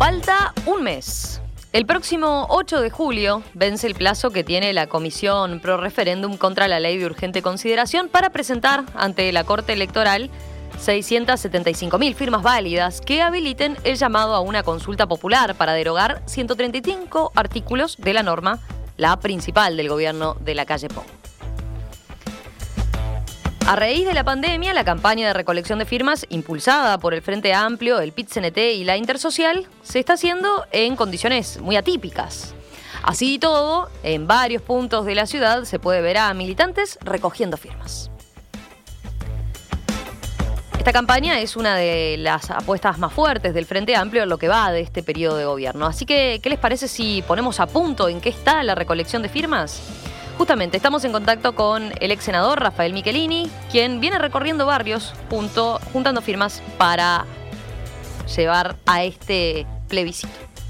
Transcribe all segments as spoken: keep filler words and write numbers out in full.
Falta un mes. El próximo ocho de julio vence el plazo que tiene la Comisión Pro Referéndum contra la Ley de Urgente Consideración para presentar ante la Corte Electoral seiscientas setenta y cinco mil firmas válidas que habiliten el llamado a una consulta popular para derogar ciento treinta y cinco artículos de la norma, la principal del gobierno de la calle Pou. A raíz de la pandemia, la campaña de recolección de firmas, impulsada por el Frente Amplio, el P I T C N T y la Intersocial, se está haciendo en condiciones muy atípicas. Así y todo, en varios puntos de la ciudad se puede ver a militantes recogiendo firmas. Esta campaña es una de las apuestas más fuertes del Frente Amplio en lo que va de este periodo de gobierno. Así que, ¿qué les parece si ponemos a punto en qué está la recolección de firmas? Justamente, estamos en contacto con el ex senador Rafael Michelini, quien viene recorriendo barrios junto, juntando firmas para llevar a este plebiscito.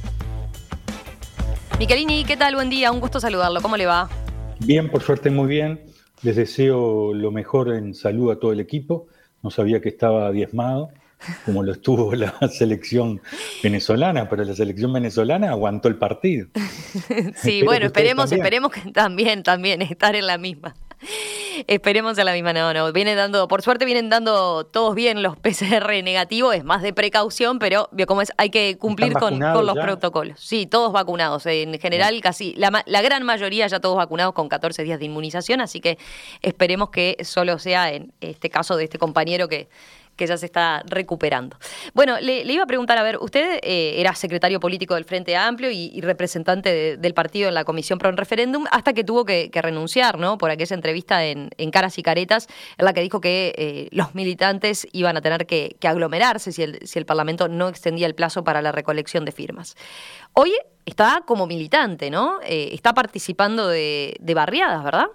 Michelini, ¿qué tal? Buen día, un gusto saludarlo. ¿Cómo le va? Bien, por suerte muy bien. Les deseo lo mejor en salud a todo el equipo. No sabía que estaba diezmado, como lo estuvo la selección venezolana, pero la selección venezolana aguantó el partido. Sí, bueno, esperemos, esperemos que también, también estar en la misma. Esperemos en la misma, no, no. Vienen dando, por suerte vienen dando todos bien los P C R negativos, es más de precaución, pero como es, hay que cumplir con, con los ya? protocolos. Sí, todos vacunados. En general, sí. casi la, la gran mayoría ya todos vacunados con catorce días de inmunización, así que esperemos que solo sea en este caso de este compañero que que ya se está recuperando. Bueno, le, le iba a preguntar, a ver, usted eh, era secretario político del Frente Amplio y, y representante de, del partido en la Comisión Pro Referéndum, hasta que tuvo que, que renunciar, ¿no?, por aquella entrevista en, en Caras y Caretas, en la que dijo que eh, los militantes iban a tener que, que aglomerarse si el, si el Parlamento no extendía el plazo para la recolección de firmas. Hoy está como militante, ¿no? Eh, está participando de, de barriadas, ¿verdad?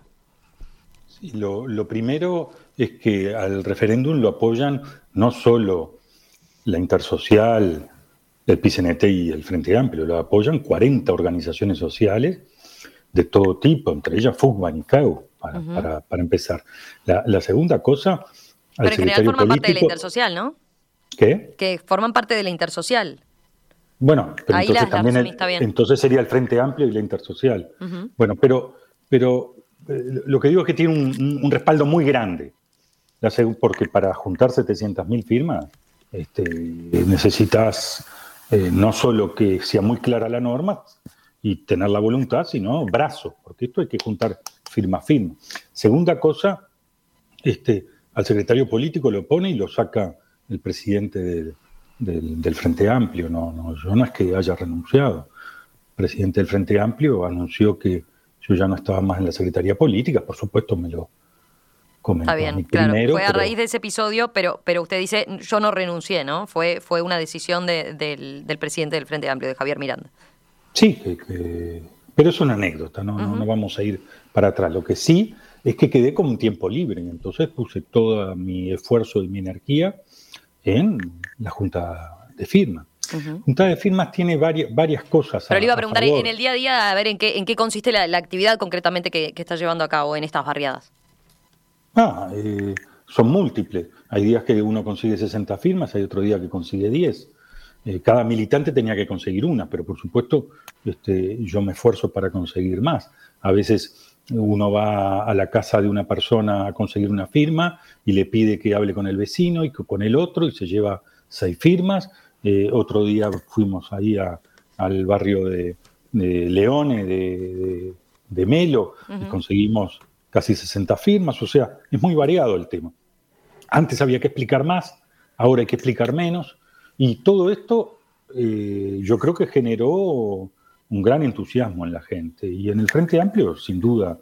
Sí, lo, lo primero es que al referéndum lo apoyan no solo la Intersocial, el P I C N T y el Frente Amplio, lo apoyan cuarenta organizaciones sociales de todo tipo, entre ellas FUCBAN y C A U, para, uh-huh. para, para empezar. La, la segunda cosa, al Pero en general forman político, parte de la Intersocial, ¿no? ¿Qué? Que forman parte de la Intersocial. Bueno, pero Ahí entonces la, también la el, entonces sería el Frente Amplio y la Intersocial. Uh-huh. Bueno, pero, pero eh, lo que digo es que tiene un, un respaldo muy grande. Porque para juntar setecientas mil firmas este, necesitas eh, no solo que sea muy clara la norma y tener la voluntad, sino brazos, porque esto hay que juntar firma a firma. Segunda cosa, este, al secretario político lo pone y lo saca el presidente del, del, del Frente Amplio. No, no, yo no es que haya renunciado. El presidente del Frente Amplio anunció que yo ya no estaba más en la Secretaría Política, por supuesto me lo Está bien, claro, primero, fue a pero... raíz de ese episodio, pero, pero usted dice, yo no renuncié, ¿no? Fue, fue una decisión de, del, del presidente del Frente Amplio, de Javier Miranda. Sí, que, que... pero es una anécdota, ¿no? Uh-huh. no, no vamos a ir para atrás. Lo que sí es que quedé con un tiempo libre, y entonces puse todo mi esfuerzo y mi energía en la Junta de Firmas. Uh-huh. Junta de Firmas tiene varias, varias cosas. Pero a, le iba a preguntar, a en el día a día, a ver en qué, en qué consiste la, la actividad concretamente que, que está llevando a cabo en estas barriadas. Ah, eh, son múltiples. Hay días que uno consigue sesenta firmas, hay otro día que consigue diez. Eh, cada militante tenía que conseguir una, pero por supuesto este, yo me esfuerzo para conseguir más. A veces uno va a la casa de una persona a conseguir una firma y le pide que hable con el vecino y con el otro y se lleva seis firmas. Eh, otro día fuimos ahí a, al barrio de, de Leones, de, de, de Melo, uh-huh. y conseguimos casi sesenta firmas, o sea, es muy variado el tema. Antes había que explicar más, ahora hay que explicar menos, y todo esto eh, yo creo que generó un gran entusiasmo en la gente. Y en el Frente Amplio, sin duda,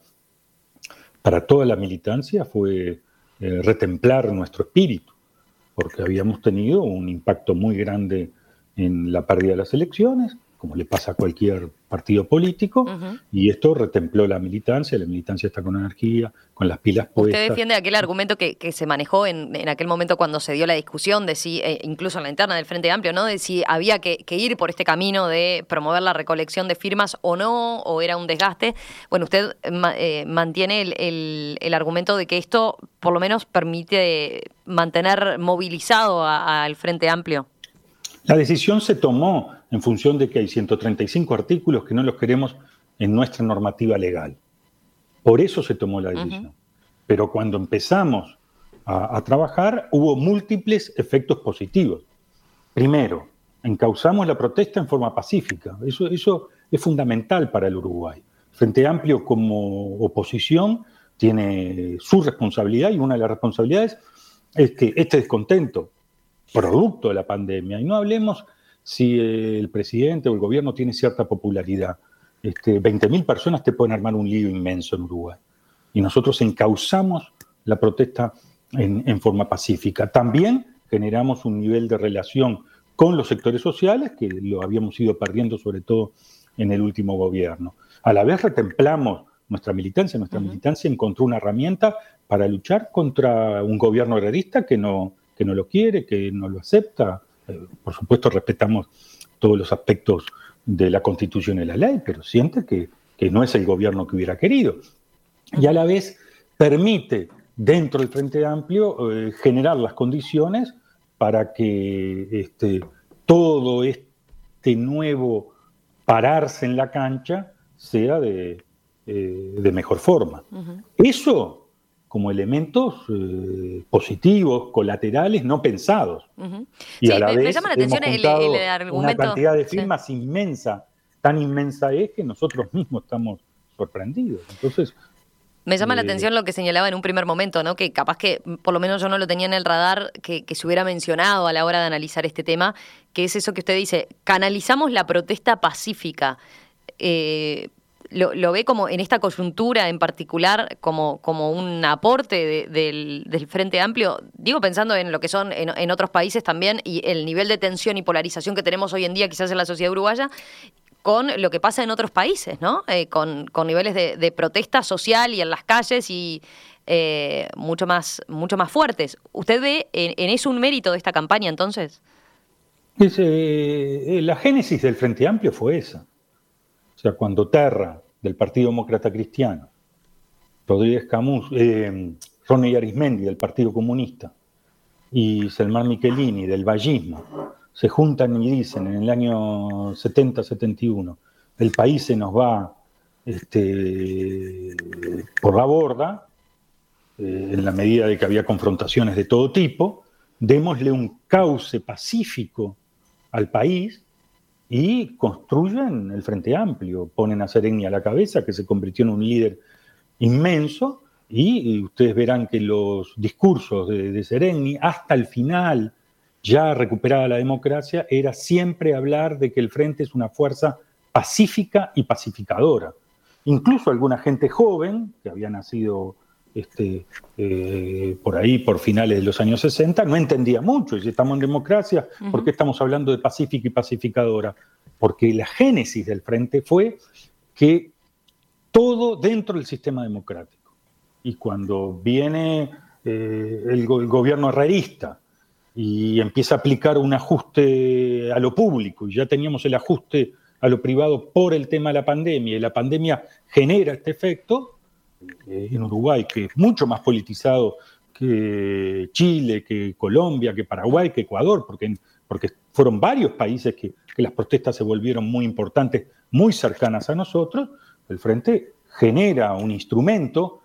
para toda la militancia fue eh, retemplar nuestro espíritu, porque habíamos tenido un impacto muy grande en la pérdida de las elecciones, como le pasa a cualquier partido político, uh-huh. y esto retempló la militancia, la militancia está con energía, con las pilas puestas. Usted defiende aquel argumento que, que se manejó en, en aquel momento cuando se dio la discusión, de si, eh, incluso en la interna del Frente Amplio, ¿no?, de si había que, que ir por este camino de promover la recolección de firmas o no, o era un desgaste. Bueno, usted eh, mantiene el, el, el argumento de que esto por lo menos permite mantener movilizado al Frente Amplio. La decisión se tomó en función de que hay ciento treinta y cinco artículos que no los queremos en nuestra normativa legal. Por eso se tomó la decisión. Uh-huh. Pero cuando empezamos a, a trabajar, hubo múltiples efectos positivos. Primero, encauzamos la protesta en forma pacífica. Eso, eso es fundamental para el Uruguay. Frente Amplio como oposición tiene su responsabilidad, y una de las responsabilidades es que este descontento, producto de la pandemia, y no hablemos si el presidente o el gobierno tiene cierta popularidad, este, veinte mil personas te pueden armar un lío inmenso en Uruguay. Y nosotros encauzamos la protesta en, en forma pacífica. También generamos un nivel de relación con los sectores sociales que lo habíamos ido perdiendo, sobre todo en el último gobierno. A la vez retemplamos nuestra militancia. Nuestra uh-huh. militancia encontró una herramienta para luchar contra un gobierno herrerista que no, que no lo quiere, que no lo acepta. Eh, por supuesto, respetamos todos los aspectos de la Constitución y la ley, pero siente que, que no es el gobierno que hubiera querido. Y a la vez permite, dentro del Frente Amplio, eh, generar las condiciones para que este, todo este nuevo pararse en la cancha sea de, eh, de mejor forma. Uh-huh. Eso como elementos eh, positivos, colaterales, no pensados. Uh-huh. Y sí, a la me, vez me llama la atención hemos el, juntado el argumento, una cantidad de firmas sí. inmensa, tan inmensa es que nosotros mismos estamos sorprendidos. Entonces, me llama eh, la atención lo que señalaba en un primer momento, ¿no? Que capaz que, por lo menos yo no lo tenía en el radar, que, que se hubiera mencionado a la hora de analizar este tema, que es eso que usted dice, canalizamos la protesta pacífica. Eh, lo, lo ve como en esta coyuntura en particular como, como un aporte de, del, del Frente Amplio, digo pensando en lo que son en, en otros países también y el nivel de tensión y polarización que tenemos hoy en día quizás en la sociedad uruguaya, con lo que pasa en otros países, ¿no? Eh, con, con niveles de, de protesta social y en las calles y eh, mucho más, mucho más fuertes. ¿Usted ve en, en eso un mérito de esta campaña entonces? Es, eh, la génesis del Frente Amplio fue esa. O sea, cuando Terra, del Partido Demócrata Cristiano, Rodríguez Camus, eh, Ronnie Arismendi, del Partido Comunista, y Selmar Michelini, del vallismo, se juntan y dicen en el año setenta setenta y uno, el país se nos va este, por la borda, eh, en la medida de que había confrontaciones de todo tipo, démosle un cauce pacífico al país, y construyen el Frente Amplio, ponen a Sereni a la cabeza, que se convirtió en un líder inmenso, y, y ustedes verán que los discursos de, de Sereni, hasta el final, ya recuperada la democracia, era siempre hablar de que el Frente es una fuerza pacífica y pacificadora. Incluso alguna gente joven, que había nacido este, eh, por ahí, por finales de los años sesenta, no entendía mucho. Y si estamos en democracia, uh-huh. ¿por qué estamos hablando de pacífica y pacificadora? Porque la génesis del Frente fue que todo dentro del sistema democrático. Y cuando viene eh, el, go- el gobierno herrerista y empieza a aplicar un ajuste a lo público, y ya teníamos el ajuste a lo privado por el tema de la pandemia, y la pandemia genera este efecto, eh, en Uruguay, que es mucho más politizado que Chile, que Colombia, que Paraguay, que Ecuador, porque, porque fueron varios países que, que las protestas se volvieron muy importantes, muy cercanas a nosotros, el Frente genera un instrumento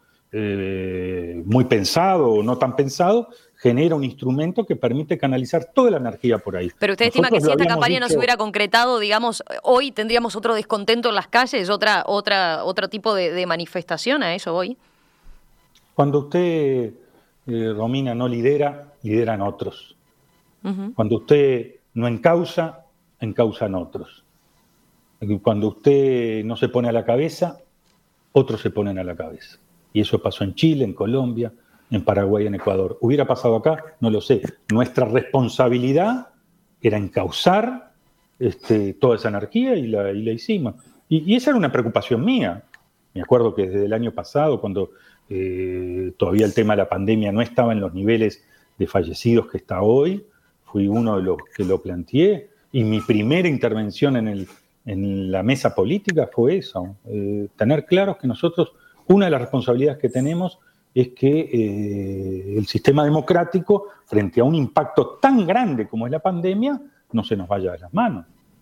eh, muy pensado o no tan pensado, genera un instrumento que permite canalizar toda la energía por ahí. Pero usted estima que si esta campaña no se hubiera concretado, digamos, hoy tendríamos otro descontento en las calles, otra, otra, otro tipo de, de manifestación, ¿a eso voy? Cuando usted, eh, Romina, no lidera, lideran otros. Uh-huh. Cuando usted no encausa, encausan otros. Cuando usted no se pone a la cabeza, otros se ponen a la cabeza. Y eso pasó en Chile, en Colombia, en Paraguay, en Ecuador. ¿Hubiera pasado acá? No lo sé. Nuestra responsabilidad era encauzar este, toda esa energía y la, y la hicimos. Y, y esa era una preocupación mía. Me acuerdo que desde el año pasado, cuando eh, todavía el tema de la pandemia no estaba en los niveles de fallecidos que está hoy, fui uno de los que lo planteé. Y mi primera intervención en, el, en la mesa política fue eso. Eh, tener claro que nosotros, una de las responsabilidades que tenemos es que eh, el sistema democrático, frente a un impacto tan grande como es la pandemia, no se nos vaya de las manos.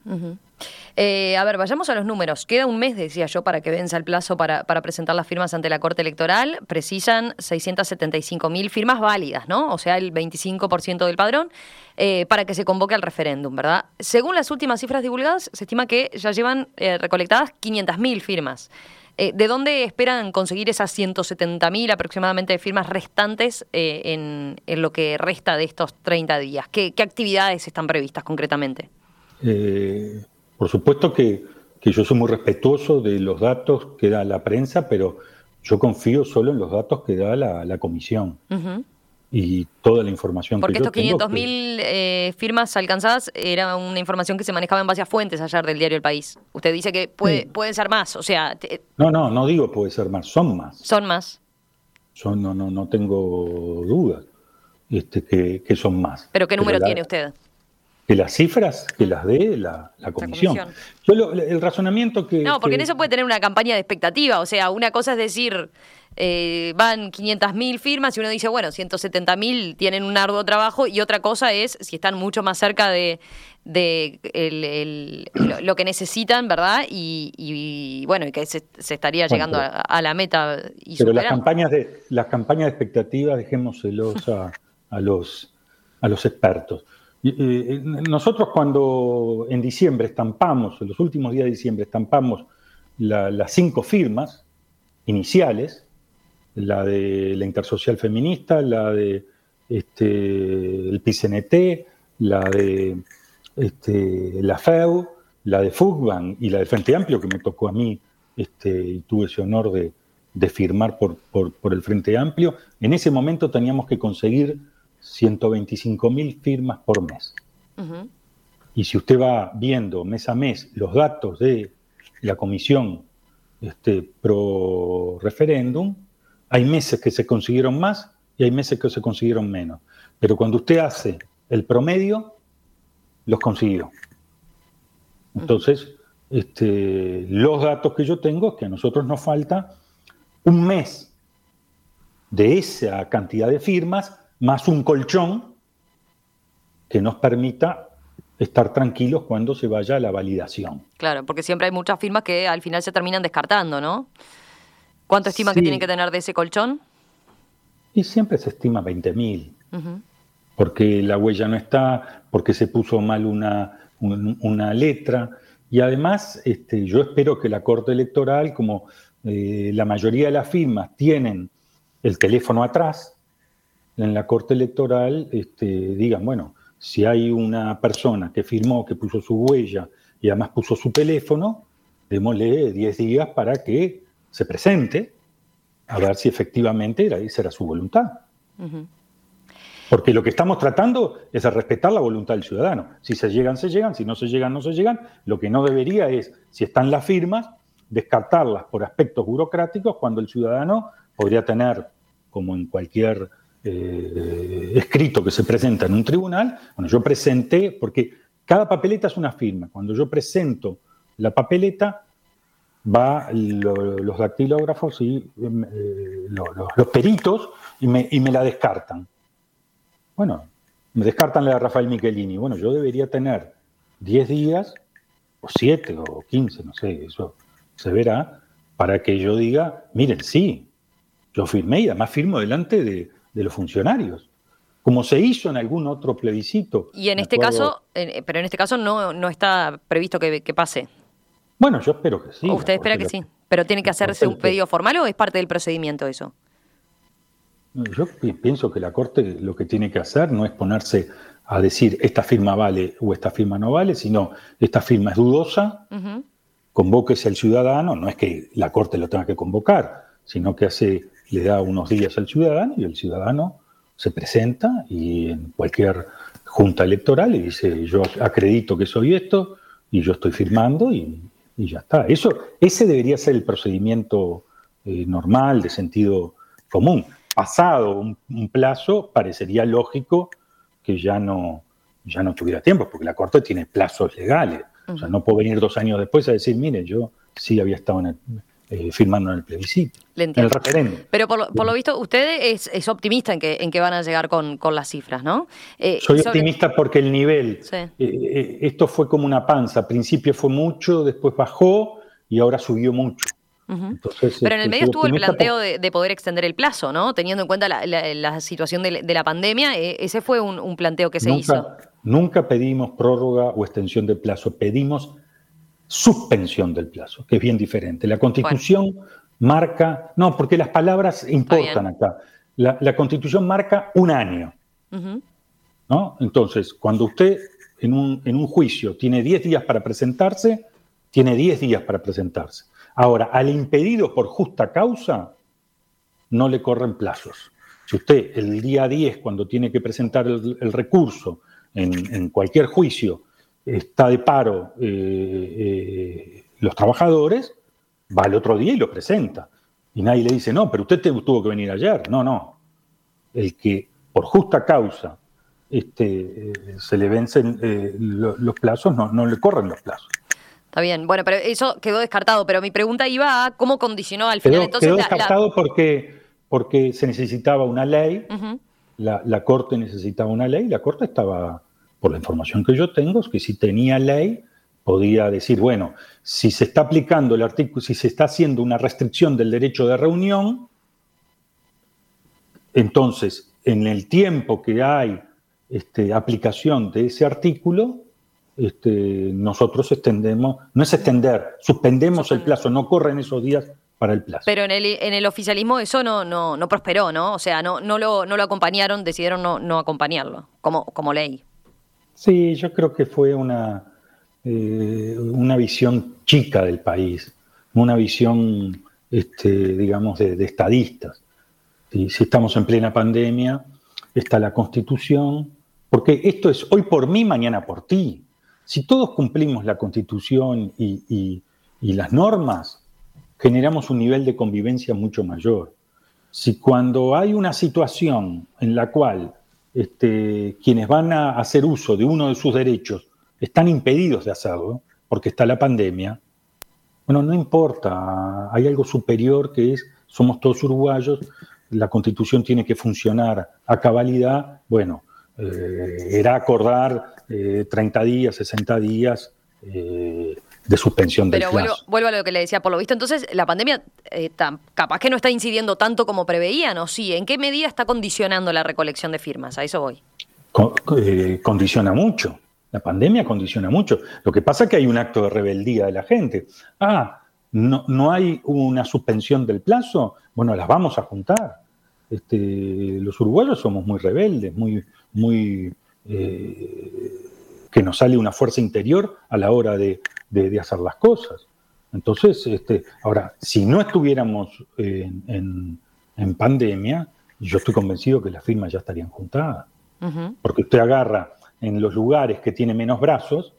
Uh-huh. Eh, a ver, vayamos a los números. Queda un mes, decía yo, para que venza el plazo para, para presentar las firmas ante la Corte Electoral. Precisan seiscientas setenta y cinco mil firmas válidas, ¿no? O sea, el veinticinco por ciento del padrón, eh, para que se convoque al referéndum, ¿verdad? Según las últimas cifras divulgadas, se estima que ya llevan eh, recolectadas quinientas mil firmas. Eh, ¿De dónde esperan conseguir esas ciento setenta mil aproximadamente firmas restantes eh, en, en lo que resta de estos treinta días? ¿Qué, qué actividades están previstas concretamente? Eh... Por supuesto que, que yo soy muy respetuoso de los datos que da la prensa, pero yo confío solo en los datos que da la, la comisión. Uh-huh. Y toda la información Porque que yo tengo. Porque estos quinientas mil eh, firmas alcanzadas era una información que se manejaba en base a fuentes ayer del diario El País. Usted dice que puede, sí. pueden ser más, o sea... Te... No, no, no digo puede ser más, son más. Son más. Son, no, no, no tengo dudas este, que, que son más. ¿Pero qué número pero la... tiene usted? Que las cifras que las dé la, la comisión. La comisión. Yo lo, el razonamiento que... No, porque que... en eso puede tener una campaña de expectativa. O sea, una cosa es decir, eh, van quinientas mil firmas y uno dice, bueno, ciento setenta mil tienen un arduo trabajo, y otra cosa es si están mucho más cerca de, de el, el, lo, lo que necesitan, ¿verdad? Y, y bueno, y que se, se estaría bueno, llegando pero, a, a la meta y Pero superando. las campañas de las campañas de expectativa dejémoselos a, a, los, a los expertos. Eh, nosotros cuando en diciembre estampamos, en los últimos días de diciembre estampamos la, las cinco firmas iniciales, la de la Intersocial Feminista, la de este, el P C N T, la de este, la F E U, la de Fugban y la del Frente Amplio, que me tocó a mí este, y tuve ese honor de, de firmar por, por, por el Frente Amplio. En ese momento teníamos que conseguir ciento veinticinco mil firmas por mes. Uh-huh. Y si usted va viendo mes a mes los datos de la comisión este, pro referéndum, hay meses que se consiguieron más y hay meses que se consiguieron menos. Pero cuando usted hace el promedio, los consiguió. Entonces, uh-huh. este, los datos que yo tengo es que a nosotros nos falta un mes de esa cantidad de firmas más un colchón que nos permita estar tranquilos cuando se vaya a la validación. Claro, porque siempre hay muchas firmas que al final se terminan descartando, ¿no? ¿Cuánto estiman sí. que tienen que tener de ese colchón? Y siempre se estima veinte mil, uh-huh. porque la huella no está, porque se puso mal una, un, una letra, y además este, yo espero que la Corte Electoral, como eh, la mayoría de las firmas tienen el teléfono atrás, en la Corte Electoral este, digan, bueno, si hay una persona que firmó, que puso su huella y además puso su teléfono, démosle diez días para que se presente a ver si efectivamente era, esa era su voluntad. Uh-huh. Porque lo que estamos tratando es de respetar la voluntad del ciudadano. Si se llegan, se llegan, si no se llegan, no se llegan. Lo que no debería es, si están las firmas, descartarlas por aspectos burocráticos cuando el ciudadano podría tener, como en cualquier... Eh, escrito que se presenta en un tribunal, bueno, yo presenté, porque cada papeleta es una firma, cuando yo presento la papeleta, va lo, los dactilógrafos y eh, lo, lo, los peritos y me, y me la descartan. Bueno, me descartan la de Rafael Michelini. Bueno, yo debería tener diez días, o siete, o quince, no sé, eso se verá, para que yo diga, miren, sí, yo firmé y además firmo delante de de los funcionarios, como se hizo en algún otro plebiscito. Y en este caso, eh, pero en este caso no, no está previsto que, que pase. Bueno, yo espero que sí. ¿Usted espera que la, sí? ¿Pero tiene que hacerse un pedido formal o es parte del procedimiento eso? Yo pienso que la Corte lo que tiene que hacer no es ponerse a decir esta firma vale o esta firma no vale, sino esta firma es dudosa, uh-huh. convóquese al ciudadano, no es que la Corte lo tenga que convocar, sino que hace... le da unos días al ciudadano y el ciudadano se presenta y en cualquier junta electoral y dice yo acredito que soy esto y yo estoy firmando y, y ya está. Eso, ese debería ser el procedimiento eh, normal, de sentido común. Pasado un, un plazo, parecería lógico que ya no, ya no tuviera tiempo, porque la Corte tiene plazos legales. Uh-huh. O sea, no puedo venir dos años después a decir, mire, yo sí había estado en el... eh, firmando en el plebiscito, en el referéndum. Pero por lo, por lo visto, usted es, es optimista en que, en que van a llegar con, con las cifras, ¿no? Eh, Soy sobre... optimista porque el nivel, sí. eh, eh, esto fue como una panza, al principio fue mucho, después bajó y ahora subió mucho. Uh-huh. Entonces, pero en el medio estuvo el planteo por... de, de poder extender el plazo, ¿no? Teniendo en cuenta la, la, la situación de, de la pandemia, eh, ese fue un, un planteo que se nunca, hizo. Nunca pedimos prórroga o extensión del plazo, pedimos suspensión del plazo, que es bien diferente. La Constitución bueno. marca, no, porque las palabras importan acá. La, la Constitución marca un año, uh-huh. ¿no? Entonces, cuando usted en un, en un juicio tiene diez días para presentarse, tiene diez días para presentarse. Ahora, al impedido por justa causa, no le corren plazos. Si usted el día diez, cuando tiene que presentar el, el recurso en, en cualquier juicio, está de paro eh, eh, los trabajadores, va al otro día y lo presenta. Y nadie le dice, no, pero usted te, tuvo que venir ayer. No, no. El que por justa causa este, eh, se le vencen eh, lo, los plazos, no, no le corren los plazos. Está bien, bueno, pero eso quedó descartado, pero mi pregunta iba a cómo condicionó al final quedó, entonces quedó la, descartado la... porque, porque se necesitaba una ley, uh-huh. la, la Corte necesitaba una ley, la Corte estaba, por la información que yo tengo, es que si tenía ley, podía decir, bueno, si se está aplicando el artículo, si se está haciendo una restricción del derecho de reunión, entonces, en el tiempo que hay este, aplicación de ese artículo, Este, nosotros extendemos, no es extender, suspendemos Suspender. el plazo, no corren esos días para el plazo. Pero en el, en el oficialismo eso no, no, no prosperó, ¿no? O sea, no, no, lo, no lo acompañaron, decidieron no, no acompañarlo como, como ley. Sí, yo creo que fue una, eh, una visión chica del país, una visión, este, digamos, de, de estadistas. ¿Sí? Si estamos en plena pandemia, está la Constitución, porque esto es hoy por mí, mañana por ti. Si todos cumplimos la Constitución y, y, y las normas, generamos un nivel de convivencia mucho mayor. Si cuando hay una situación en la cual este, quienes van a hacer uso de uno de sus derechos están impedidos de hacerlo, porque está la pandemia, bueno, no importa, hay algo superior que es, somos todos uruguayos, la Constitución tiene que funcionar a cabalidad, bueno, eh, era acordar eh, treinta días, sesenta días eh, de suspensión del Pero plazo. Vuelvo, vuelvo a lo que le decía, por lo visto, entonces la pandemia eh, tan, capaz que no está incidiendo tanto como preveían, ¿o sí? ¿En qué medida está condicionando la recolección de firmas? A eso voy. Con, eh, condiciona mucho, la pandemia condiciona mucho. Lo que pasa es que hay un acto de rebeldía de la gente. Ah, no, no hay una suspensión del plazo, bueno, las vamos a juntar. Este, los uruguayos somos muy rebeldes, muy... muy eh, que nos sale una fuerza interior a la hora de, de, de hacer las cosas. Entonces, este, ahora, si no estuviéramos en, en, en pandemia, yo estoy convencido que las firmas ya estarían juntadas. Uh-huh. Porque usted agarra en los lugares que tiene menos brazos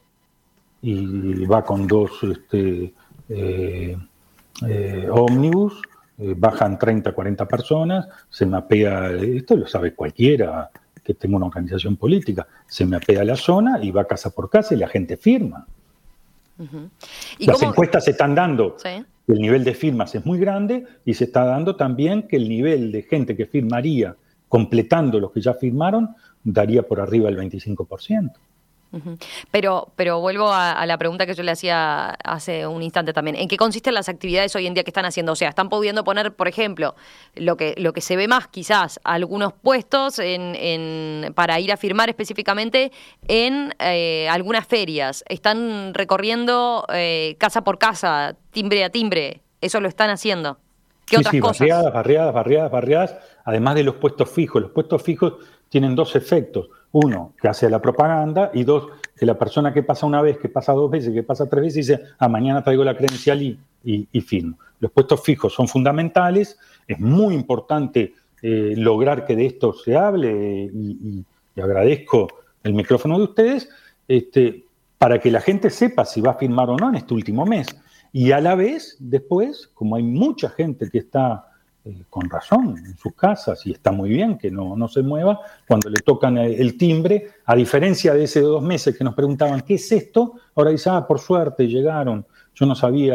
y va con dos este, eh, eh, ómnibus, eh, bajan treinta, cuarenta personas, se mapea, esto lo sabe cualquiera que tenga una organización política, se mapea la zona y va casa por casa y la gente firma. Uh-huh. ¿Y Las cómo... encuestas se están dando, ¿sí? El nivel de firmas es muy grande y se está dando también que el nivel de gente que firmaría, completando los que ya firmaron, daría por arriba el veinticinco por ciento. Uh-huh. Pero, pero vuelvo a, a la pregunta que yo le hacía hace un instante también. ¿En qué consisten las actividades hoy en día que están haciendo? O sea, ¿están pudiendo poner, por ejemplo, lo que, lo que se ve más quizás, algunos puestos en, en, para ir a firmar específicamente en eh, algunas ferias? ¿Están recorriendo eh, casa por casa, timbre a timbre? ¿Eso lo están haciendo? ¿Qué sí, otras sí, cosas? barriadas, barriadas, barriadas, barriadas, además de los puestos fijos. Los puestos fijos tienen dos efectos. Uno, que hace la propaganda, y dos, que la persona que pasa una vez, que pasa dos veces, que pasa tres veces, dice, ah, mañana traigo la credencial y, y, y firmo. Los puestos fijos son fundamentales, es muy importante eh, lograr que de esto se hable, eh, y, y, y agradezco el micrófono de ustedes, este, para que la gente sepa si va a firmar o no en este último mes. Y a la vez, después, como hay mucha gente que está eh, con razón en sus casas y está muy bien que no, no se mueva, cuando le tocan el, el timbre, a diferencia de ese dos meses que nos preguntaban, ¿qué es esto? Ahora dice, ah, por suerte llegaron, yo no sabía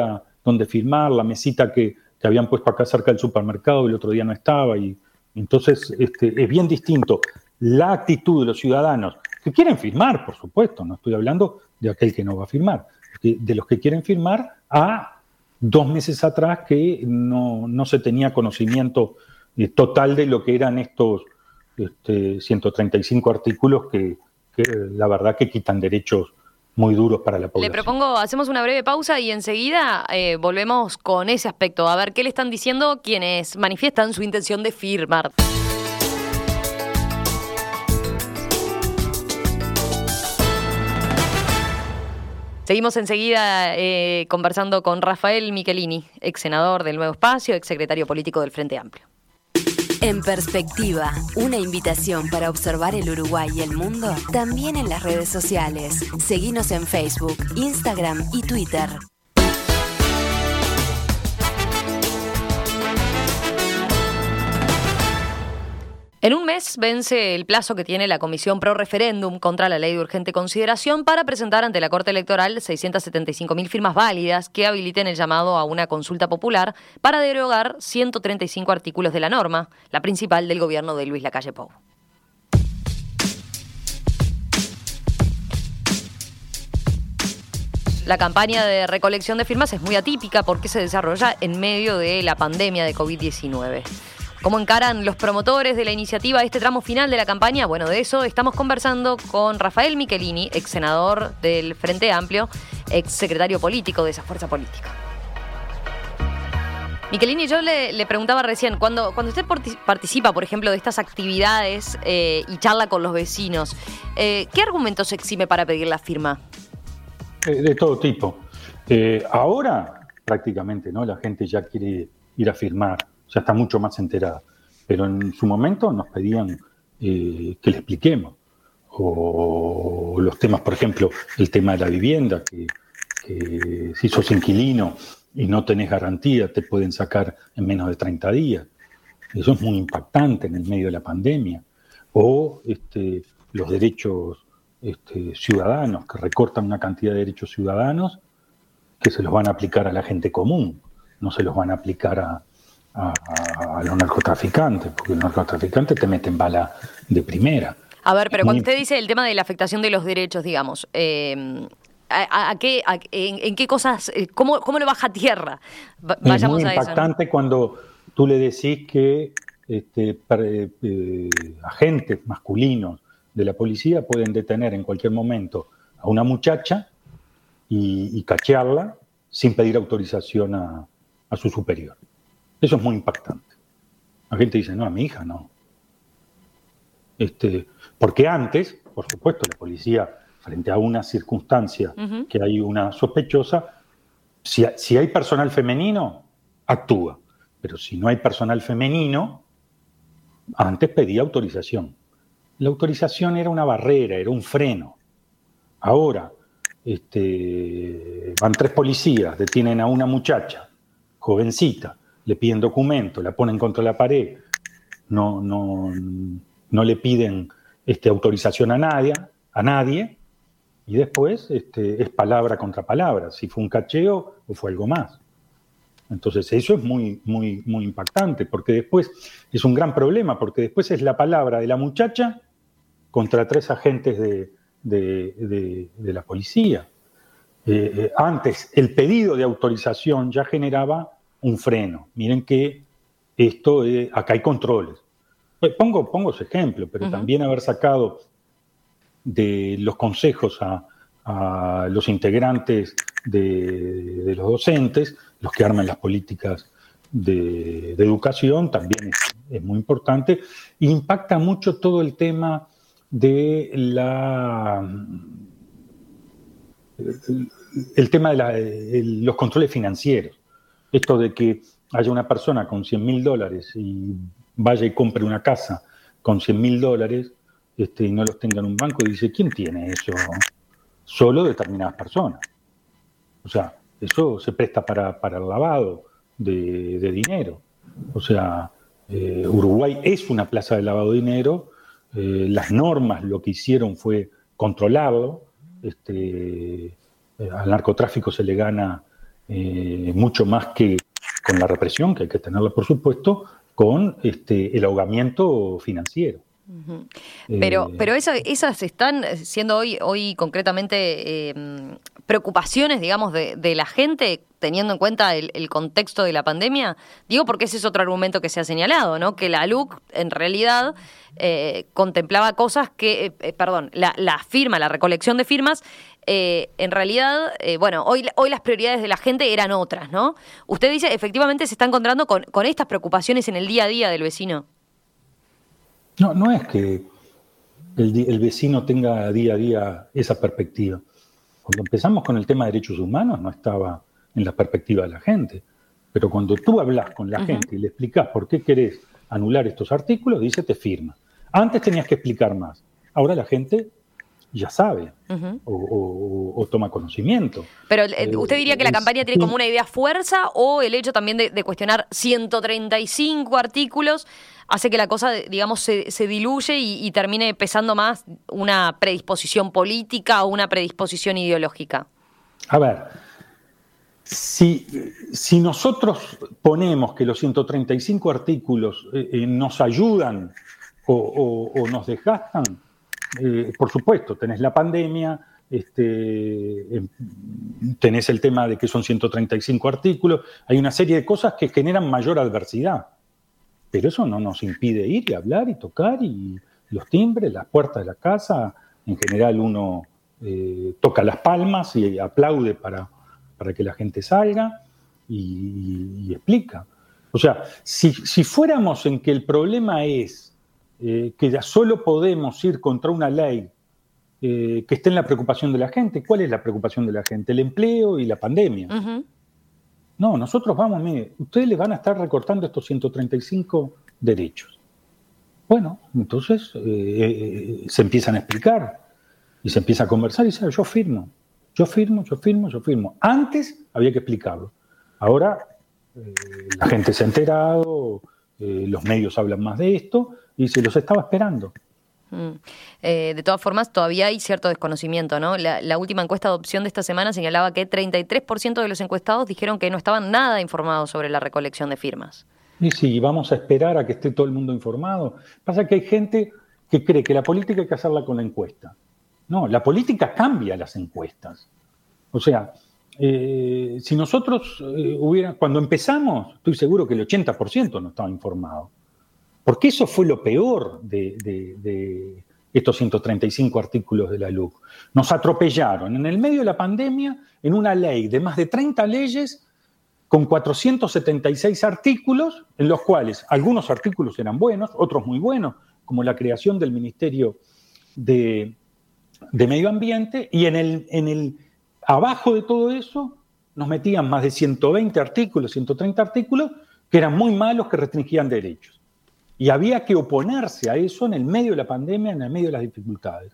dónde firmar, la mesita que, que habían puesto acá cerca del supermercado el otro día no estaba. Y entonces este, es bien distinto la actitud de los ciudadanos que quieren firmar, por supuesto, no estoy hablando de aquel que no va a firmar, de los que quieren firmar a dos meses atrás que no, no se tenía conocimiento eh, total de lo que eran estos este, ciento treinta y cinco artículos que, que la verdad que quitan derechos muy duros para la población. Le propongo, hacemos una breve pausa y enseguida eh, volvemos con ese aspecto, a ver qué le están diciendo quienes manifiestan su intención de firmar. Seguimos enseguida eh, conversando con Rafael Michelini, ex senador del Nuevo Espacio, ex secretario político del Frente Amplio. En Perspectiva, una invitación para observar el Uruguay y el mundo, también en las redes sociales. Seguinos en Facebook, Instagram y Twitter. En un mes vence el plazo que tiene la Comisión Pro Referéndum contra la Ley de Urgente Consideración para presentar ante la Corte Electoral seiscientas setenta y cinco mil firmas válidas que habiliten el llamado a una consulta popular para derogar ciento treinta y cinco artículos de la norma, la principal del gobierno de Luis Lacalle Pou. La campaña de recolección de firmas es muy atípica porque se desarrolla en medio de la pandemia de covid diecinueve. ¿Cómo encaran los promotores de la iniciativa este tramo final de la campaña? Bueno, de eso estamos conversando con Rafael Michelini, ex senador del Frente Amplio, ex secretario político de esa fuerza política. Michelini, yo le, le preguntaba recién, cuando, cuando usted participa, por ejemplo, de estas actividades eh, y charla con los vecinos, eh, ¿qué argumentos exime para pedir la firma? Eh, de todo tipo. Eh, ahora, prácticamente, ¿no? La gente ya quiere ir a firmar. Ya está mucho más enterada. Pero en su momento nos pedían eh, que le expliquemos. O los temas, por ejemplo, el tema de la vivienda, que, que si sos inquilino y no tenés garantía, te pueden sacar en menos de treinta días. Eso es muy impactante en el medio de la pandemia. O este, los derechos este, ciudadanos, que recortan una cantidad de derechos ciudadanos que se los van a aplicar a la gente común, no se los van a aplicar a A, a, a los narcotraficantes, porque los narcotraficantes te meten bala de primera. A ver, pero cuando usted dice el tema de la afectación de los derechos, digamos, eh, ¿a, a qué, a, en, en qué cosas, cómo, cómo lo baja a tierra? Vayamos es muy a eso, impactante, ¿no? Cuando tú le decís que este, pre, eh, agentes masculinos de la policía pueden detener en cualquier momento a una muchacha y, y cachearla sin pedir autorización a, a su superior. Eso es muy impactante. La gente dice, no, a mi hija no. Este, porque antes, por supuesto, la policía, frente a una circunstancia uh-huh. que hay una sospechosa, si, si hay personal femenino, actúa. Pero si no hay personal femenino, antes pedía autorización. La autorización era una barrera, era un freno. Ahora, este, van tres policías, detienen a una muchacha, jovencita, le piden documento, la ponen contra la pared, no, no, no le piden este, autorización a nadie, a nadie, y después este, es palabra contra palabra, si fue un cacheo o fue algo más. Entonces eso es muy, muy, muy impactante, porque después es un gran problema, porque después es la palabra de la muchacha contra tres agentes de, de, de, de la policía. Eh, eh, antes, el pedido de autorización ya generaba un freno. Miren que esto, eh, acá hay controles. Pues pongo, pongo ese ejemplo, pero uh-huh. también haber sacado de los consejos a, a los integrantes de, de los docentes, los que arman las políticas de, de educación, también es, es muy importante. Impacta mucho todo el tema de la... el, el tema de la, el, los controles financieros. Esto de que haya una persona con cien mil dólares y vaya y compre una casa con cien mil dólares este, y no los tenga en un banco y dice, ¿quién tiene eso? Solo determinadas personas. O sea, eso se presta para, para el lavado de, de dinero. O sea, eh, Uruguay es una plaza de lavado de dinero. Eh, las normas lo que hicieron fue controlarlo. Este, eh, al narcotráfico se le gana eh, mucho más que con la represión, que hay que tenerla, por supuesto, con este, el ahogamiento financiero. Uh-huh. Pero, eh, pero esa, esas están siendo hoy, hoy concretamente eh, preocupaciones, digamos, de, de la gente, teniendo en cuenta el, el contexto de la pandemia. Digo porque ese es otro argumento que se ha señalado, ¿no? Que la L U C en realidad eh, contemplaba cosas que, eh, perdón, la, la firma, la recolección de firmas, eh, en realidad, eh, bueno, hoy, hoy las prioridades de la gente eran otras, ¿no? Usted dice, efectivamente se está encontrando con, con estas preocupaciones en el día a día del vecino. No, no es que el, el vecino tenga día a día esa perspectiva. Cuando empezamos con el tema de derechos humanos no estaba en la perspectiva de la gente. Pero cuando tú hablas con la uh-huh. gente y le explicás por qué querés anular estos artículos, dice te firma. Antes tenías que explicar más. Ahora la gente ya sabe uh-huh. o, o, o toma conocimiento. Pero eh, ¿usted diría que la campaña tiene como una idea fuerza o el hecho también de, de cuestionar ciento treinta y cinco artículos hace que la cosa, digamos, se, se diluye y, y termine pesando más una predisposición política o una predisposición ideológica? A ver, si, si nosotros ponemos que los ciento treinta y cinco artículos eh, eh, nos ayudan o, o, o nos desgastan, eh, por supuesto, tenés la pandemia, este, eh, tenés el tema de que son ciento treinta y cinco artículos, hay una serie de cosas que generan mayor adversidad. Pero eso no nos impide ir y hablar y tocar y los timbres, las puertas de la casa. En general uno eh, toca las palmas y aplaude para, para que la gente salga y, y, y explica. O sea, si, si fuéramos en que el problema es eh, que ya solo podemos ir contra una ley eh, que esté en la preocupación de la gente, ¿cuál es la preocupación de la gente? El empleo y la pandemia. Uh-huh. No, nosotros vamos, mire, ustedes les van a estar recortando estos ciento treinta y cinco derechos. Bueno, entonces eh, eh, se empiezan a explicar y se empieza a conversar y dice, yo firmo, yo firmo, yo firmo, yo firmo. Antes había que explicarlo. Ahora eh, la gente se ha enterado, eh, los medios hablan más de esto y se los estaba esperando. Mm. Eh, de todas formas, todavía hay cierto desconocimiento, ¿no? La, la última encuesta de opción de esta semana señalaba que treinta y tres por ciento de los encuestados dijeron que no estaban nada informados sobre la recolección de firmas. Y sí, vamos a esperar a que esté todo el mundo informado. Pasa que hay gente que cree que la política hay que hacerla con la encuesta. No, la política cambia las encuestas. O sea, eh, si nosotros eh, hubiera, cuando empezamos, estoy seguro que el ochenta por ciento no estaba informado. Porque eso fue lo peor de, de, de estos ciento treinta y cinco artículos de la L U C. Nos atropellaron en el medio de la pandemia en una ley de más de treinta leyes con cuatrocientos setenta y seis artículos, en los cuales algunos artículos eran buenos, otros muy buenos, como la creación del Ministerio de, de Medio Ambiente, y en el, en el abajo de todo eso nos metían más de ciento veinte artículos, ciento treinta artículos, que eran muy malos, que restringían derechos. Y había que oponerse a eso en el medio de la pandemia, en el medio de las dificultades.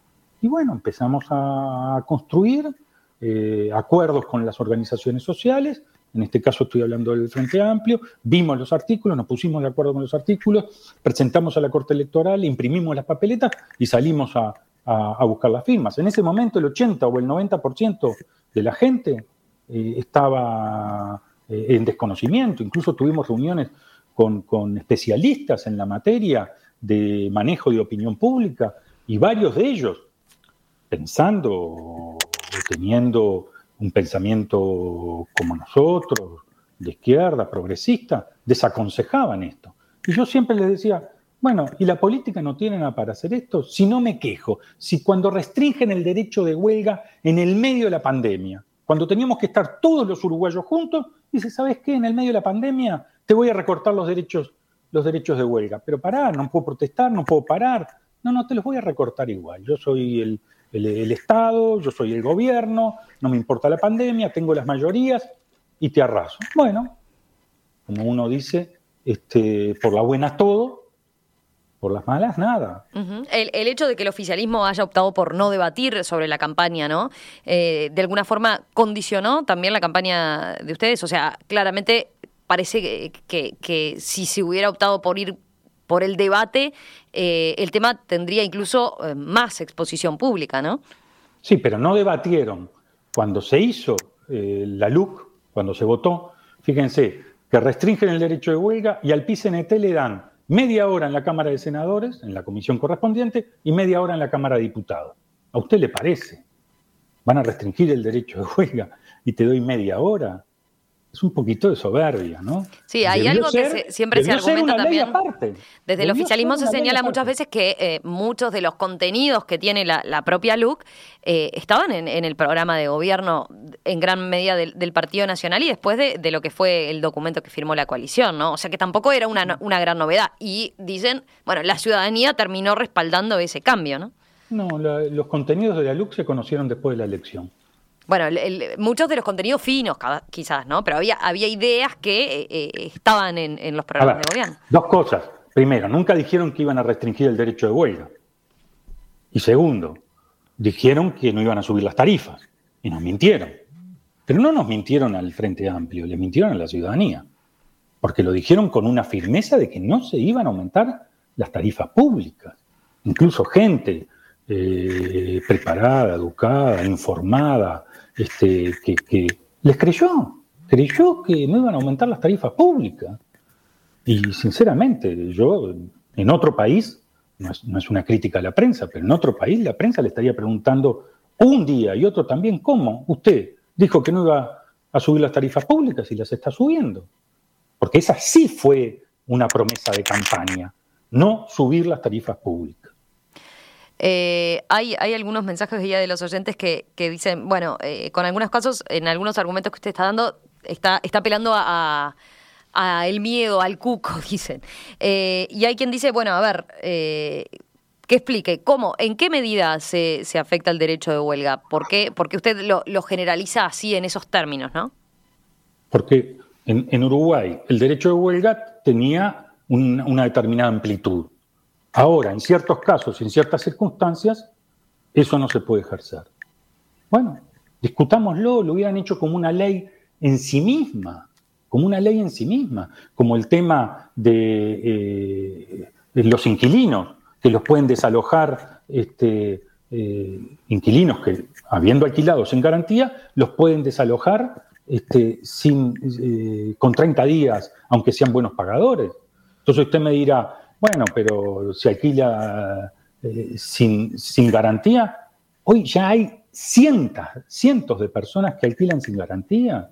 Y bueno, empezamos a construir eh, acuerdos con las organizaciones sociales, en este caso estoy hablando del Frente Amplio, vimos los artículos, nos pusimos de acuerdo con los artículos, presentamos a la Corte Electoral, imprimimos las papeletas y salimos a, a, a buscar las firmas. En ese momento el ochenta o el noventa por ciento de la gente eh, estaba eh, en desconocimiento, incluso tuvimos reuniones Con, con especialistas en la materia de manejo de opinión pública y varios de ellos, pensando o teniendo un pensamiento como nosotros, de izquierda, progresista, desaconsejaban esto. Y yo siempre les decía, bueno, ¿y la política no tiene nada para hacer esto? Si no me quejo, si cuando restringen el derecho de huelga en el medio de la pandemia, cuando teníamos que estar todos los uruguayos juntos, dice, ¿sabes qué? En el medio de la pandemia te voy a recortar los derechos, los derechos de huelga. Pero pará, no puedo protestar, no puedo parar. No, no, te los voy a recortar igual. Yo soy el, el, el Estado, yo soy el gobierno, no me importa la pandemia, tengo las mayorías y te arraso. Bueno, como uno dice, este, por las buenas todo, por las malas nada. Uh-huh. El, el hecho de que el oficialismo haya optado por no debatir sobre la campaña, ¿no? Eh, de alguna forma condicionó también la campaña de ustedes. O sea, claramente parece que, que, que si se hubiera optado por ir por el debate, eh, el tema tendría incluso eh, más exposición pública, ¿no? Sí, pero no debatieron. Cuando se hizo eh, la L U C, cuando se votó, fíjense, que restringen el derecho de huelga y al P I C N T le dan media hora en la Cámara de Senadores, en la comisión correspondiente, y media hora en la Cámara de Diputados. ¿A usted le parece? ¿Van a restringir el derecho de huelga y te doy media hora? Es un poquito de soberbia, ¿no? Sí, hay debió algo ser, que se, siempre se argumenta también. Desde debió el oficialismo se señala aparte. muchas veces que eh, muchos de los contenidos que tiene la, la propia L U C eh, estaban en, en el programa de gobierno en gran medida del, del Partido Nacional y después de, de lo que fue el documento que firmó la coalición, ¿no? O sea que tampoco era una, una gran novedad. Y dicen, bueno, la ciudadanía terminó respaldando ese cambio, ¿no? No, la, los contenidos de la L U C se conocieron después de la elección. Bueno, el, el, muchos de los contenidos finos, quizás, ¿no? Pero había, había ideas que eh, eh, estaban en, en los programas ver, de gobierno. Dos cosas. Primero, nunca dijeron que iban a restringir el derecho de huelga. Y segundo, dijeron que no iban a subir las tarifas. Y nos mintieron. Pero no nos mintieron al Frente Amplio, le mintieron a la ciudadanía. Porque lo dijeron con una firmeza de que no se iban a aumentar las tarifas públicas. Incluso gente eh, preparada, educada, informada, este, que, que les creyó, creyó que no iban a aumentar las tarifas públicas. Y sinceramente, yo en otro país, no es, no es una crítica a la prensa, pero en otro país la prensa le estaría preguntando un día y otro también, ¿cómo? Usted dijo que no iba a subir las tarifas públicas y las está subiendo. Porque esa sí fue una promesa de campaña, no subir las tarifas públicas. Eh, hay, hay algunos mensajes ya de los oyentes que, que dicen, bueno, eh, con algunos casos, en algunos argumentos que usted está dando, está, está apelando a, a, a el miedo, al cuco, dicen. Eh, y hay quien dice, bueno, a ver, eh, que explique, ¿cómo, en qué medida se, se afecta el derecho de huelga? ¿Por qué? Porque usted lo, lo generaliza así en esos términos, ¿no? Porque en, en Uruguay el derecho de huelga tenía un, una determinada amplitud. Ahora, en ciertos casos, en ciertas circunstancias, eso no se puede ejercer. Bueno, discutámoslo, lo hubieran hecho como una ley en sí misma, como una ley en sí misma, como el tema de, eh, de los inquilinos, que los pueden desalojar, este, eh, inquilinos que, habiendo alquilado sin garantía, los pueden desalojar este, sin, eh, con treinta días, aunque sean buenos pagadores. Entonces usted me dirá, bueno, pero si alquila eh, sin, sin garantía, hoy ya hay cientos, cientos de personas que alquilan sin garantía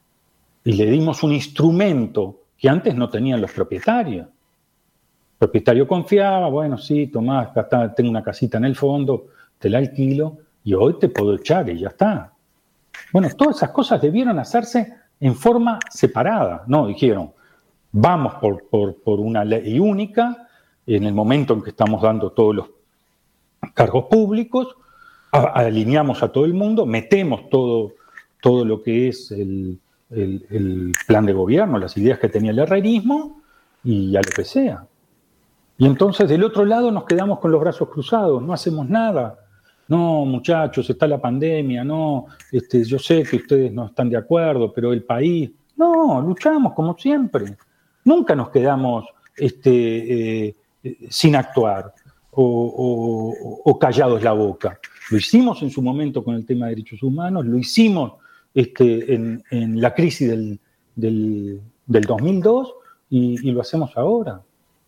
y le dimos un instrumento que antes no tenían los propietarios. El propietario confiaba, bueno, sí, tomás, acá está, tengo una casita en el fondo, te la alquilo y hoy te puedo echar y ya está. Bueno, todas esas cosas debieron hacerse en forma separada, ¿no? Dijeron, vamos por, por, por una ley única, en el momento en que estamos dando todos los cargos públicos, a, alineamos a todo el mundo, metemos todo, todo lo que es el, el, el plan de gobierno, las ideas que tenía el herrerismo y a lo que sea. Y entonces del otro lado nos quedamos con los brazos cruzados, no hacemos nada. No, muchachos, está la pandemia, no, este, yo sé que ustedes no están de acuerdo, pero el país... No, luchamos como siempre. Nunca nos quedamos este, eh, sin actuar o, o, o callados la boca. Lo hicimos en su momento con el tema de derechos humanos, lo hicimos este, en, en la crisis del, del, del dos mil dos y, y lo hacemos ahora.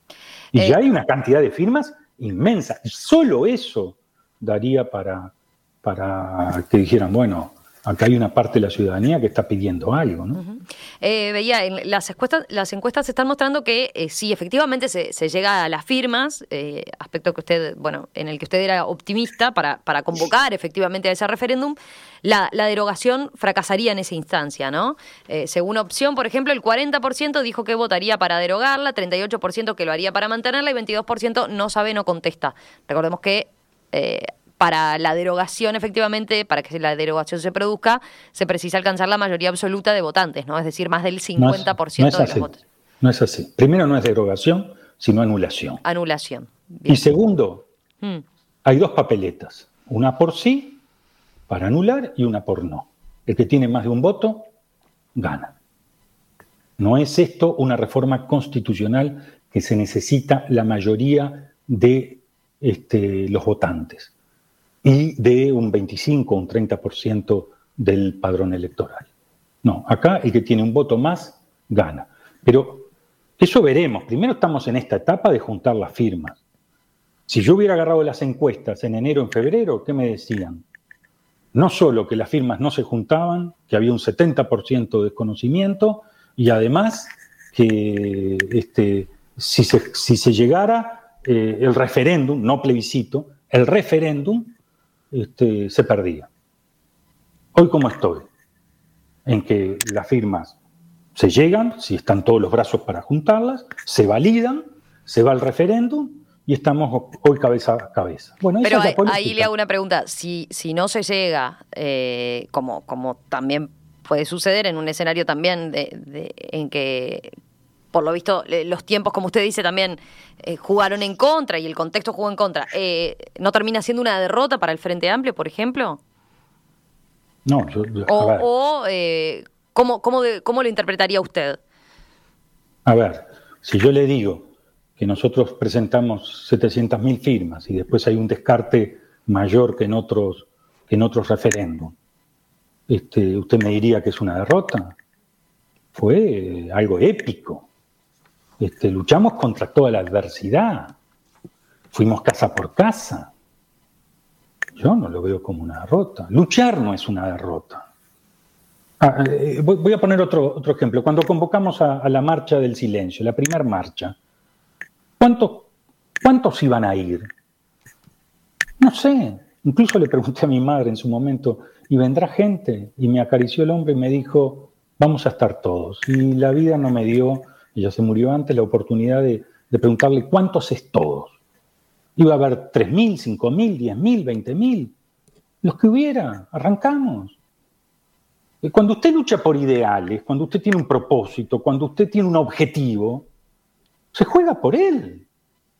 Y eh, ya hay una cantidad de firmas inmensa. Y solo eso daría para, para que dijeran, bueno, acá hay una parte de la ciudadanía que está pidiendo algo, ¿no? Uh-huh. eh, veía, en las encuestas, las encuestas están mostrando que eh, sí, efectivamente se, se llega a las firmas, eh, aspecto que usted, bueno, en el que usted era optimista para, para convocar efectivamente a ese referéndum, la, la derogación fracasaría en esa instancia, ¿no? Eh, según opción, por ejemplo, el cuarenta por ciento dijo que votaría para derogarla, treinta y ocho por ciento que lo haría para mantenerla y veintidós por ciento no sabe, no contesta. Recordemos que eh, para la derogación, efectivamente, para que la derogación se produzca, se precisa alcanzar la mayoría absoluta de votantes, ¿no? Es decir, más del cincuenta por ciento no es, no es de los votos. No es así. Primero, no es derogación, sino anulación. Anulación. Bien. Y segundo, hmm. hay dos papeletas. Una por sí, para anular, y una por no. El que tiene más de un voto, gana. No es esto una reforma constitucional que se necesita la mayoría de este, los votantes y de un veinticinco o un treinta por ciento del padrón electoral. No, acá el que tiene un voto más gana. Pero eso veremos. Primero estamos en esta etapa de juntar las firmas. Si yo hubiera agarrado las encuestas en enero, en febrero, ¿qué me decían? No solo que las firmas no se juntaban, que había un setenta por ciento de desconocimiento y además que este, si, se, si se llegara eh, el referéndum, no plebiscito, el referéndum este, se perdía. Hoy, ¿cómo estoy? En que las firmas se llegan, si están todos los brazos para juntarlas, se validan, se va al referéndum y estamos hoy cabeza a cabeza. Bueno, pero ahí, ahí le hago una pregunta. Si, si no se llega, eh, como, como también puede suceder en un escenario también de, de, en que, por lo visto, los tiempos, como usted dice, también eh, jugaron en contra y el contexto jugó en contra, eh, ¿no termina siendo una derrota para el Frente Amplio, por ejemplo? No, yo, yo, o, a ver. o eh, ¿cómo, cómo, de, ¿cómo lo interpretaría usted? A ver, si yo le digo que nosotros presentamos setecientas mil firmas y después hay un descarte mayor que en otros, que en otros referéndums, este, ¿usted me diría que es una derrota? Fue algo épico. Este, luchamos contra toda la adversidad. Fuimos casa por casa. Yo no lo veo como una derrota. Luchar no es una derrota. Ah, eh, voy, voy a poner otro, otro ejemplo. Cuando convocamos a, a la marcha del silencio, la primera marcha, ¿cuántos, ¿cuántos iban a ir? No sé. Incluso le pregunté a mi madre en su momento, ¿y vendrá gente? Y me acarició el hombro y me dijo, vamos a estar todos. Y la vida no me dio, ella se murió antes, la oportunidad de, de preguntarle cuántos es todos. Iba a haber tres mil, cinco mil, diez mil, veinte mil. Los que hubiera, arrancamos. Cuando usted lucha por ideales, cuando usted tiene un propósito, cuando usted tiene un objetivo, se juega por él.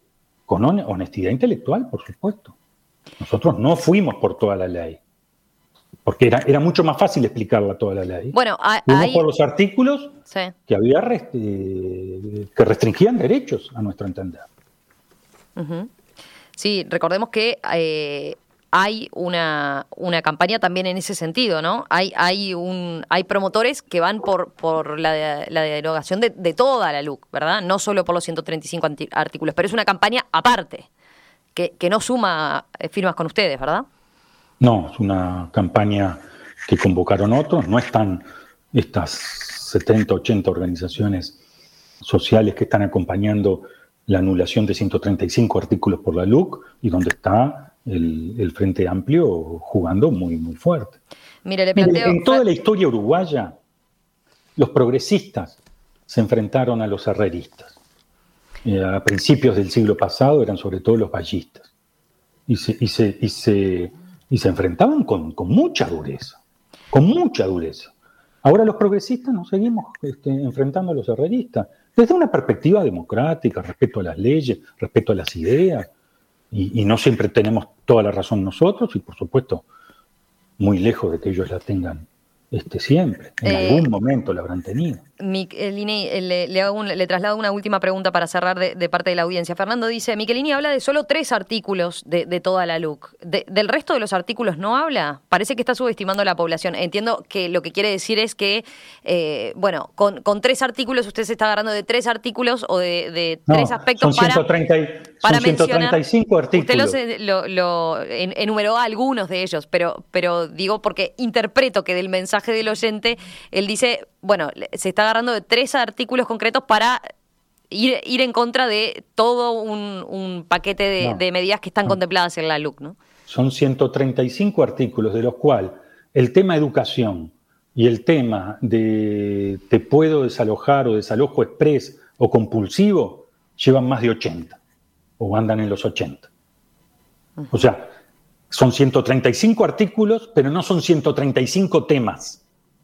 Con honestidad intelectual, por supuesto. Nosotros no fuimos por toda la ley. Porque era, era mucho más fácil explicarla toda la ley. Bueno, hay, fuimos por los artículos sí. que había rest, eh, que restringían derechos, a nuestro entender. Uh-huh. Sí, recordemos que eh, hay una, una campaña también en ese sentido, ¿no? Hay hay un hay promotores que van por por la, la derogación de, de toda la L U C, ¿verdad? No solo por los ciento treinta y cinco anti- artículos, pero es una campaña aparte, que, que no suma firmas con ustedes, ¿verdad? No, es una campaña que convocaron otros, no están estas setenta, ochenta organizaciones sociales que están acompañando la anulación de ciento treinta y cinco artículos por la L U C y donde está el, el Frente Amplio jugando muy, muy fuerte. Mire, le planteo... Mire, en toda la historia uruguaya, los progresistas se enfrentaron a los herreristas. Eh, a principios del siglo pasado eran sobre todo los vallistas. Y se, y se, y se, y se enfrentaban con, con mucha dureza, con mucha dureza. Ahora los progresistas nos seguimos este, enfrentando a los herreristas, desde una perspectiva democrática, respeto a las leyes, respeto a las ideas, y, y no siempre tenemos toda la razón nosotros, y por supuesto, muy lejos de que ellos la tengan este, siempre. En eh, algún momento la habrán tenido. Michelini, le, le, hago un, le traslado una última pregunta para cerrar de, de parte de la audiencia. Fernando dice, Michelini habla de solo tres artículos de, de toda la L U C. De, ¿Del resto de los artículos no habla? Parece que está subestimando a la población. Entiendo que lo que quiere decir es que, eh, bueno, con, con tres artículos usted se está agarrando de tres artículos o de, de no, tres aspectos son para, ciento treinta y, para son ciento treinta y cinco artículos. Usted los, lo, lo enumeró a algunos de ellos, pero, pero digo porque interpreto que del mensaje del oyente, él dice, bueno, se está agarrando de tres artículos concretos para ir, ir en contra de todo un, un paquete de, no, de medidas que están no. contempladas en la L U C, ¿no? Son ciento treinta y cinco artículos, de los cuales el tema educación y el tema de te puedo desalojar o desalojo express o compulsivo llevan más de ochenta, o andan en los ochenta. Uh-huh. O sea, son ciento treinta y cinco artículos, pero no son ciento treinta y cinco temas.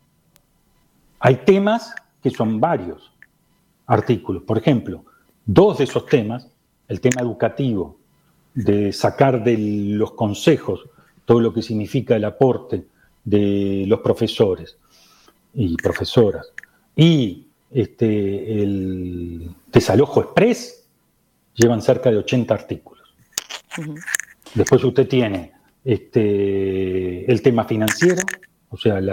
Hay temas que son varios artículos. Por ejemplo, dos de esos temas, el tema educativo, de sacar de los consejos todo lo que significa el aporte de los profesores y profesoras, y este, el desalojo express, llevan cerca de ochenta artículos. Uh-huh. Después usted tiene este, el tema financiero, o sea, la,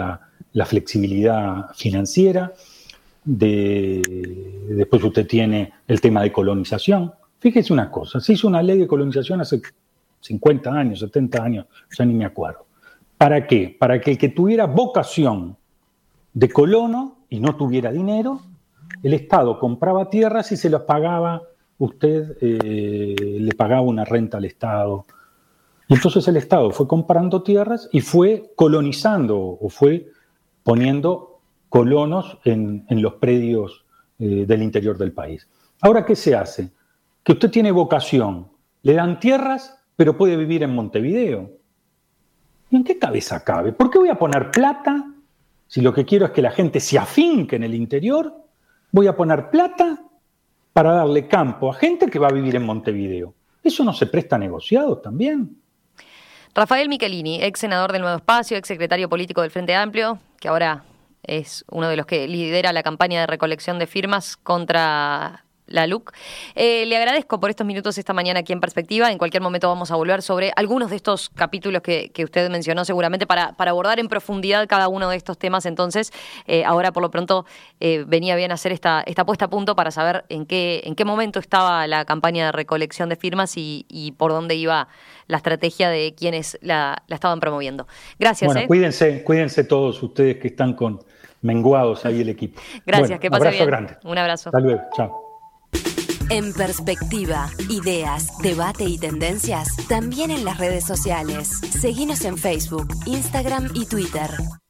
la flexibilidad financiera, de, después usted tiene el tema de colonización. Fíjese una cosa, se hizo una ley de colonización hace cincuenta años, setenta años, ya ni me acuerdo. ¿Para qué? Para que el que tuviera vocación de colono y no tuviera dinero, el Estado compraba tierras y se las pagaba, usted eh, le pagaba una renta al Estado. Y entonces el Estado fue comprando tierras y fue colonizando o fue poniendo colonos en, en los predios eh, del interior del país. Ahora, ¿qué se hace? Que usted tiene vocación, le dan tierras, pero puede vivir en Montevideo. ¿Y en qué cabeza cabe? ¿Por qué voy a poner plata si lo que quiero es que la gente se afinque en el interior? Voy a poner plata para darle campo a gente que va a vivir en Montevideo. ¿Eso no se presta a negociados también? Rafael Michelini, ex senador del Nuevo Espacio, ex secretario político del Frente Amplio, que ahora es uno de los que lidera la campaña de recolección de firmas contra la L U C. Eh, le agradezco por estos minutos esta mañana aquí en Perspectiva. En cualquier momento vamos a volver sobre algunos de estos capítulos que, que usted mencionó seguramente para, para abordar en profundidad cada uno de estos temas. Entonces, eh, ahora por lo pronto eh, venía bien hacer esta, esta puesta a punto para saber en qué, en qué momento estaba la campaña de recolección de firmas y, y por dónde iba la estrategia de quienes la, la estaban promoviendo. Gracias. Bueno, eh. cuídense, cuídense todos ustedes que están con menguados ahí el equipo. Gracias, bueno, que pase abrazo bien. grande. Un abrazo. Hasta luego, chao. En Perspectiva, ideas, debate y tendencias, también en las redes sociales. Seguinos en Facebook, Instagram y Twitter.